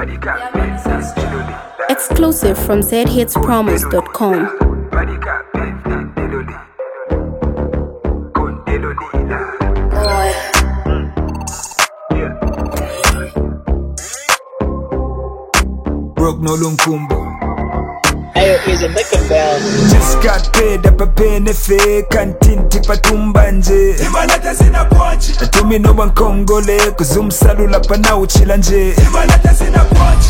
Exclusive from zhitspromos.com. Broke no lunkumbo. Ayo is a making bell. Just got paid up a penny fake canteen tipa tumbanje. Imaleta zina pochi. Atumi no bankongole kuzum salula pana uchilanje. Imaleta zina pochi.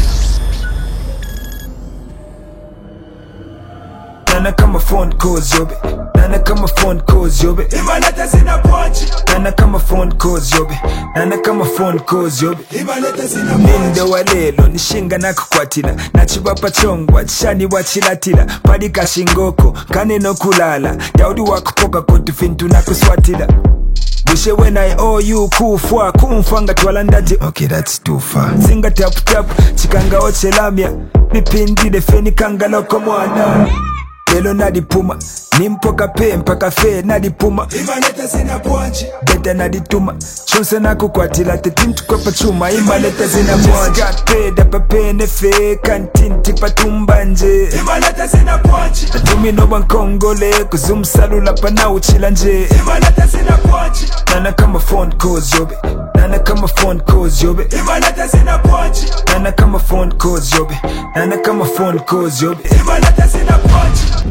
Nana kama phone calls yobe. Nana kama phone calls yobe. Imaleta zina pochi. Nana kama phone calls yobe. Nana kama phone calls yobe. Imaleta zina pochi. Ninde walelo nishinga nakukwatila. Nachibapa chongwa chani wachilatila. Padika shingoko kane no kulala. Daudi wakupoka kotu fintu nakuswatila. Bushe when I owe you kufwa kumfanga twalandaje. Okay, that's too far. Zinga tap tap chikanga ochelamia. Mipindile feni kanga loko mwana. Lelo nadipuma nimpoka pe mpaka fe nadipuma. Imaleta zina pochi. Beta nadituma chonse nakukwatila tetintu kwa pachuma. Imaleta zina pochi. Got paid up a penny fake canteen tipa tumbanje. Imaleta zina pochi. Atumi no bankongole kuzum salula pana uchilanje. Imaleta zina pochi. Nana kama phone calls yobe. Nana kama phone calls yobe. Imaleta zina pochi. Nana kama phone calls yobe. Nana kama phone calls yobe. Imaleta zina pochi.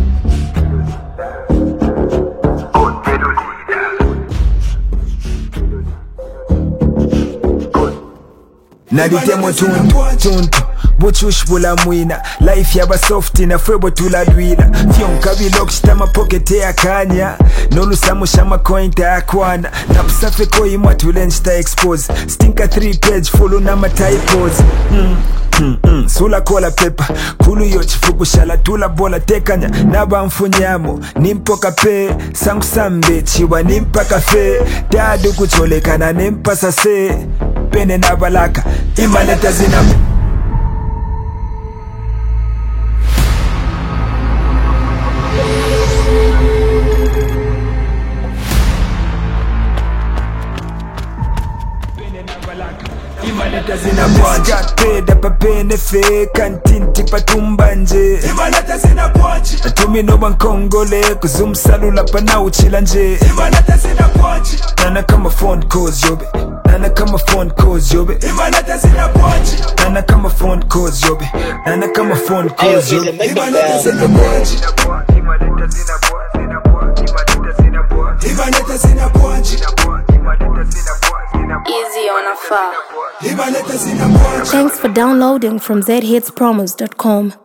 Naditemo tuntu Buchush bula mwina. Life yaba softi na fwebo tuladwila. Fyonka bilok shitama pokete ya kanya. Nolu samu shama kointe ya kwana. Napusafe koi mwatu lenchita expose. Stinka 3 page follow na matypos. Sula kola pepa kulu yo chifuku shala tula bola tekanya. Naba mfunyamo nimpoka pe. Sangu sambe chiwa nimpa kafe. Dadu kucholekana nimpa sase. Pene na balaka imaleta zina. Imaleta zina pochi. Got paid up a penny fake canteen tipa tumbanje. Imaleta zina pochi. Atumi no bankongole kuzum salula pana uchilanje. Imaleta zina pochi. Nana kama phone calls yobe. Nana kama phone calls yobe. Imaleta zina pochi. Nana kama phone calls yobe. Nana kama phone Ayo calls is a yobe. making Imaleta bell. zina pochi. Imaleta zina pochi. Easy on a far. Imaleta zina pochi. Thanks for downloading from zhitspromos.com.